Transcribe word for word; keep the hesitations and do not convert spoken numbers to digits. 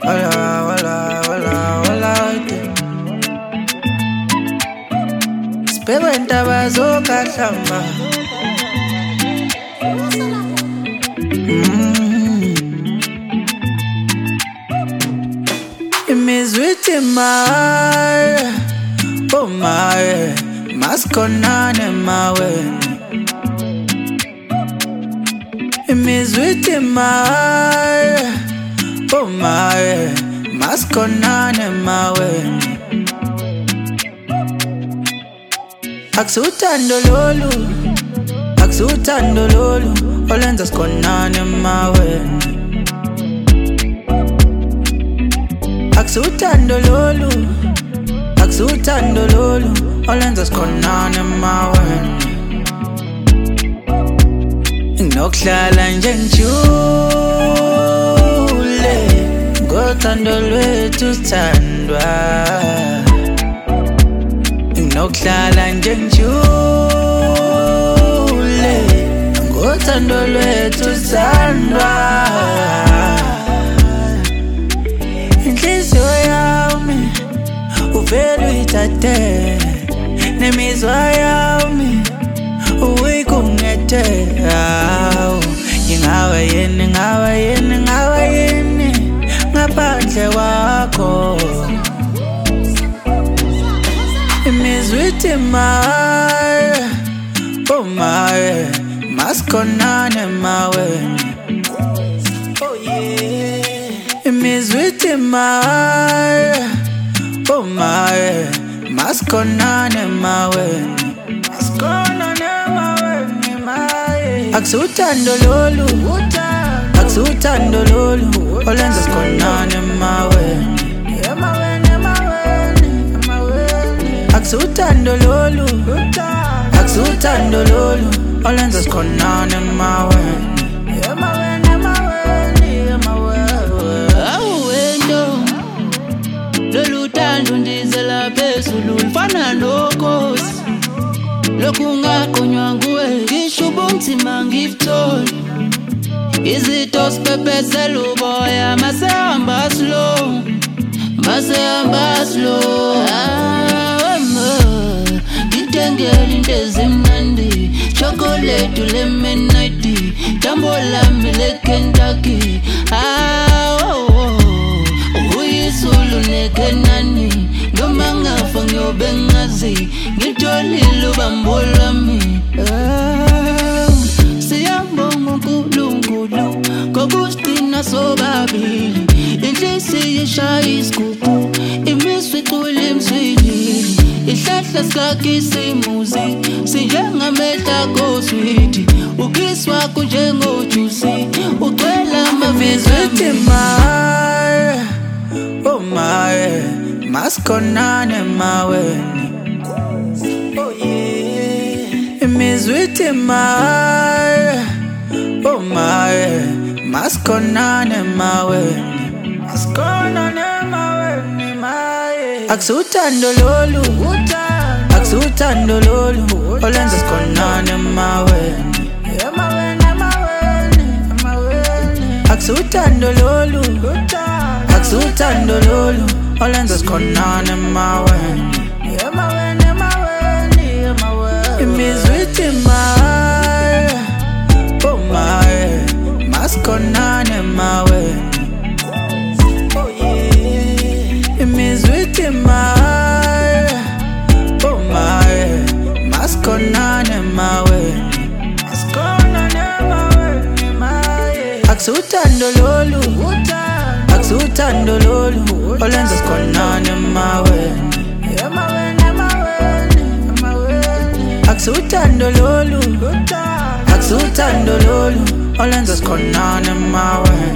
Wala, wala, wala, wala. Sibhekwe intaba zokahlamba. Imizwithi maye, oh maye, masikhonane mawe. Imizwithi maye, oh maye, masikhonane mawe. Akusuthando lolu, akusuthando lolu, olenza sikhonane mawe. Akusuthando lolu, akusuthando lolu, olenza sikhonane mawe. Nginokuhlala nje ngijule ngothando lwethu sithandwa. Nginokuhlala nje ngijule ngothando lwethu sithandwa. Inhliziyo yami uvele uyithathe, nemizwa yami uyikungete. Ngingawe yini, ngawe yini, ngawe yini ngaphandle kwakho. Imizwithi maye, oh maye, masikhonane mawe. Oh yeah. Imizwithi maye, oh maye, masikhonane mawe. Masikhonane mawe, maye. Akusuthando lolu, akusuthando lolu, olenza sikhonane mawe. Akusuthando lolu, akusuthando lolu, olenza sikhonane mawe. Awuwento lolu thando ndizela phezulu lufana nokhosi. Lokhu ungaqonywa nguwe ngisho ubunzima ngikuthole. Izitho siphefezela uboya masehamba slow, masehamba slow. Ngithengela into ezimnandi, chocolate lemonade, tambo lami leKentucky. Uyisulu neKenani, noma ngafa ngiyobe ngazi ngitholile ubambo lwami. Siyabonga uNkulunkulu ngokusigcina sobabili. Inhliziyo ishaya isigubhu, imiswa icula emzilili. Ihlahla sikakisa imuzi, sinjengamehla koswiti. Ukiswa kunjengojusi, ucwela Imizwithi maye, oh maye, masikhonane mawe. Oh yeah. Imizwithi maye, oh maye, masikhonane mawe. Masikhonane mawe, maye. Akusuthando lolu, akusuthando lolu, olenza sikhonane mawe. Akusuthando lolu, akusuthando lolu, olenza sikhonane mawe. Imizwithi maye, oh maye, masikhonane mawe. Oh yeah. Imizwithi maye, oh maye, masikhonane mawe. Masikhonane mawe, maye. Akusuthando lolu, akusuthando lolu, olenza sikhonane mawe. Akusuthando lolu, akusuthando lolu, olenza sikhonane mawe.